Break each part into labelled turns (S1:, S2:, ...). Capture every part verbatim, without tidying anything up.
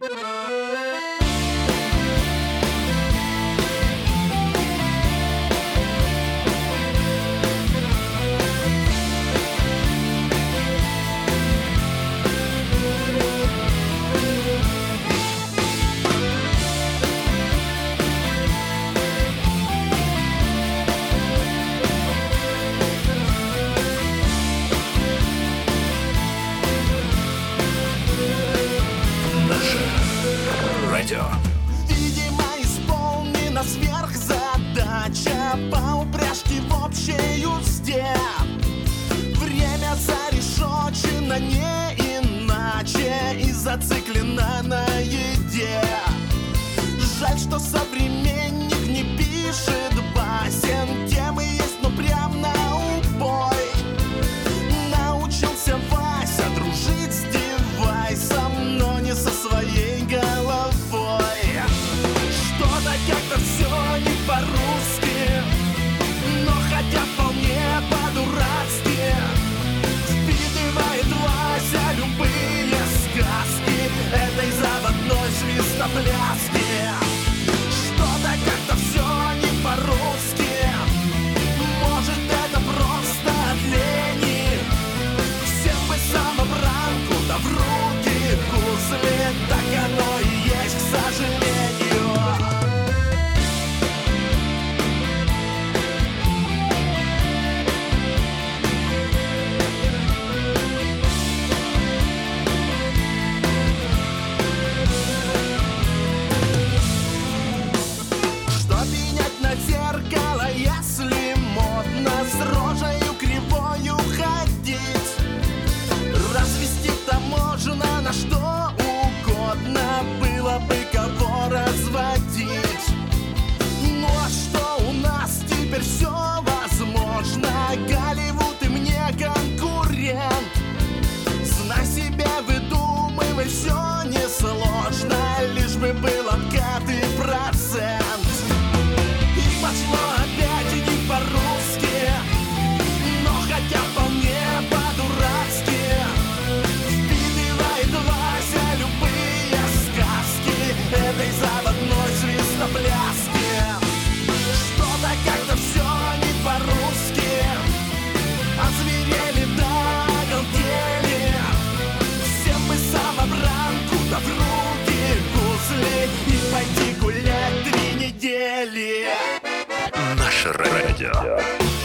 S1: Видимо, исполнена сверхзадача по упряжке в общей узде. Время зарешочено не иначе и зациклено на еде. Жаль, что современник не пишет басен. Темы есть, но прям на убой. Научился Вася дружить с девайсом, но не со своей головой. Что-то как-то все не по-русски, но хотя вполне по-дурацки. Впитывает Вася любые сказки этой заводной свистопляски. Что-то как-то все не по-русски, может это просто от лени. Всем бы самобранку, да в руки гузли, так оно и есть, к сожалению. Что пенять на зеркало, если модно с рожею кривою ходить? Развести-то можно на что угодно, было бы кого разводить. Ну а что у нас теперь все возможно? Голливуд и мне конкурент. Знай себя, выдумывай, все несложно, лишь бы был откат и процент. И пошло опять не по-русски, но хотя вполне по-дурацки. Впитывает Вася любые сказки этой заводной свистопляски. Что-то как-то все не по-русски, озверели да оголтели. Всем бы самобранку, да в руки гузли и пойти гулять три недели.
S2: Наше радио.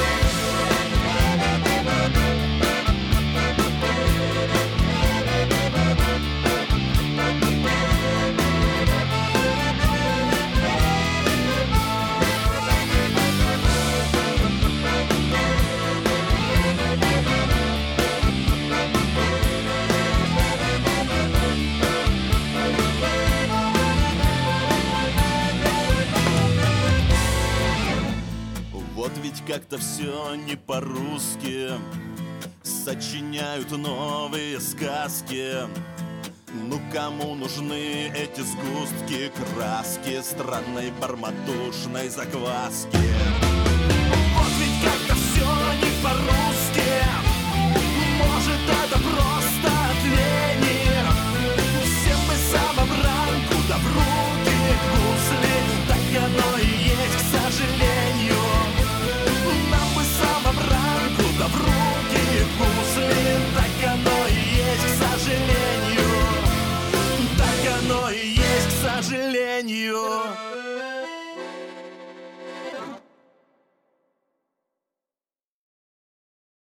S1: Вот ведь как-то все не по-русски, сочиняют новые сказки. Ну кому нужны эти сгустки краски странной барматушной закваски? Вот ведь как-то все не по-русски, может это просто от лени. Всем бы самобранку, да в руки гузли, так оно и есть, к сожалению. Нам бы самобранку, да в руки гузли, так оно и есть, к сожалению. Так оно и есть, к сожалению.